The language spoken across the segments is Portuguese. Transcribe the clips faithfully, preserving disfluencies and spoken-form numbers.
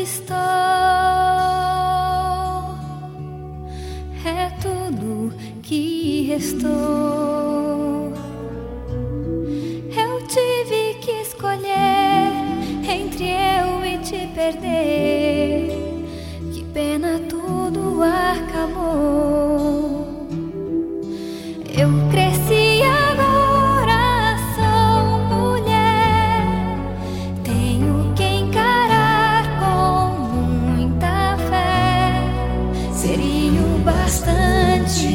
estou, é tudo que restou. Eu tive que escolher entre eu e te perder. Que pena, tudo acabou. Eu cresci, agora sou mulher. Tenho que encarar com muita fé. Seria o bastante.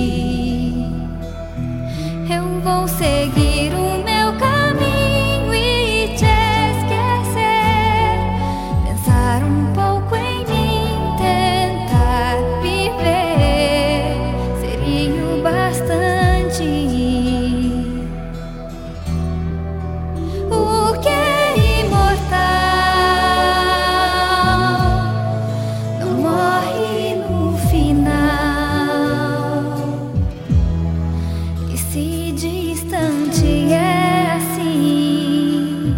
Eu vou seguir o meu caminho e te esquecer. Pensar um pouco em mim, tentar viver. Seria o bastante. O que é imortal não morre no final. E se distante é assim,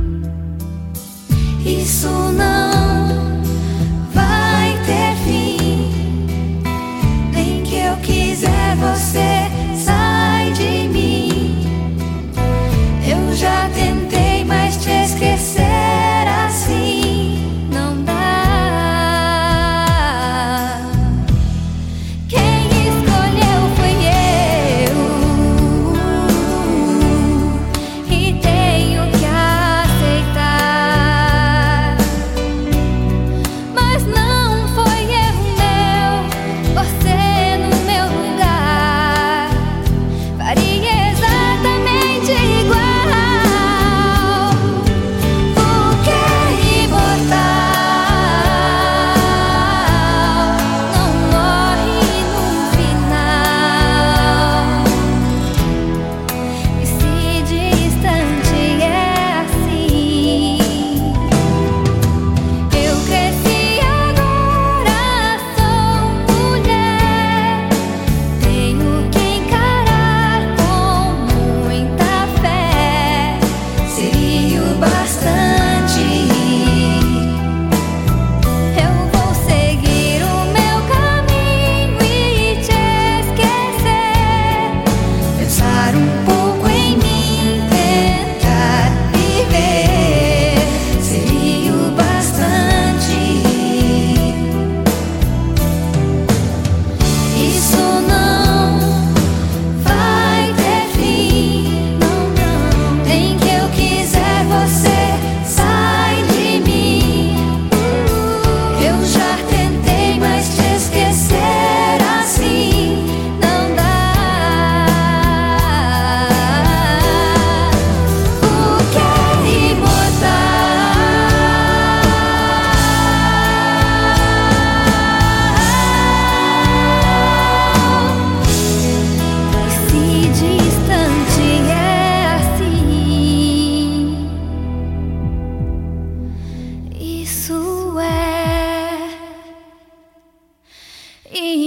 isso não vai ter fim. Nem que eu quiser, você sai de mim. Eu já tentei, mas te esquecer assim não dá. Quem escolheu foi eu, e tenho que aceitar. Mas não foi erro meu, você no meu lugar faria exatamente igual. O que é imortal não morre no final. E se distante é assim, eu cresci, agora sou mulher. Tenho que encarar com muita fé. Seria o bastante. Eu vou seguir o meu caminho e te esquecer. Pensar um pouco em mim, tentar viver. Seria o bastante. Isso não vai ter fim, não, não. Nem que eu quiser, você sai de mim. Eu já tentei, mas te esquecer assim não dá. O que é imortal, e se distante é assim, isso é